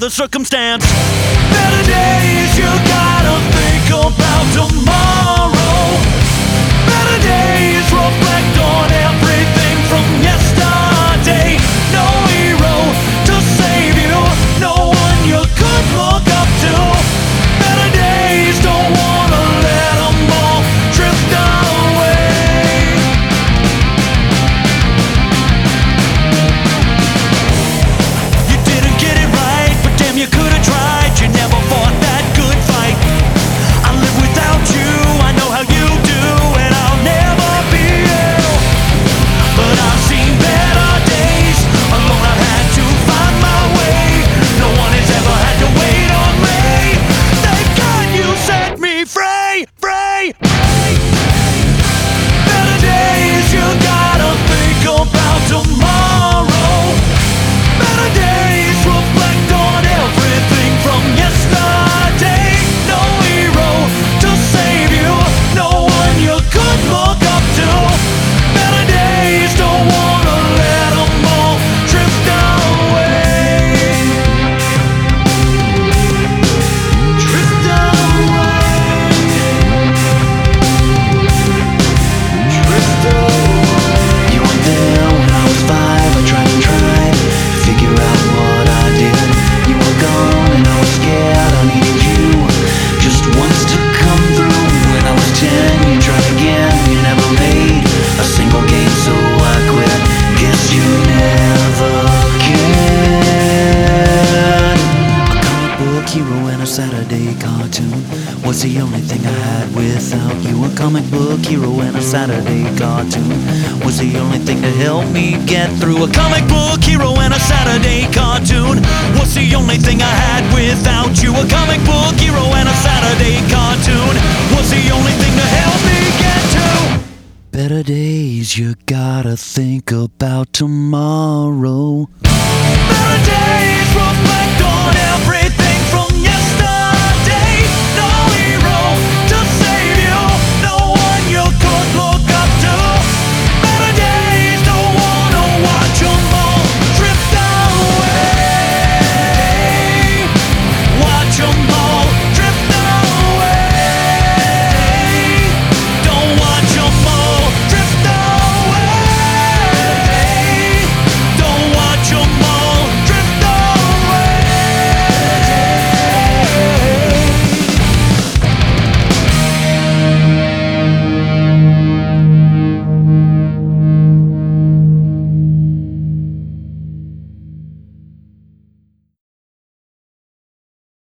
other circumstance. Better days, you gotta think about tomorrow. Better days reflect on everything from yesterday. No hero to save you, no one you could look up to. Better days, don't wanna let them all drift away. You didn't get it right, but damn, you could've tried. You never fought that good fight. I live without you, I know how you do, and I'll never be you. But I've seen better days, alone I've had to find my way. No one has ever had to wait on me. Thank God you set me free, free. Better days, you gotta think about tomorrow. Better days reflect on everything from yesterday. No hero to save you, no one you could look up to. Better days, don't wanna let them all drift away. Drift away. Drift away. You weren't there when I was 5. I tried and tried to figure out what I did. You were gone and I was scared. I needed you just once to come through. When I was 10, you tried again. You never made a single game, so I quit. Guess you never cared. A comic book hero and a Saturday cartoon was the only thing I had without you. A comic book hero and a Saturday cartoon was the only thing to help me get through. A comic book hero and a Saturday cartoon was the only thing I had without you. A comic book hero and a Saturday cartoon was the only thing to help me get to better days. You gotta think about tomorrow. Better days reflect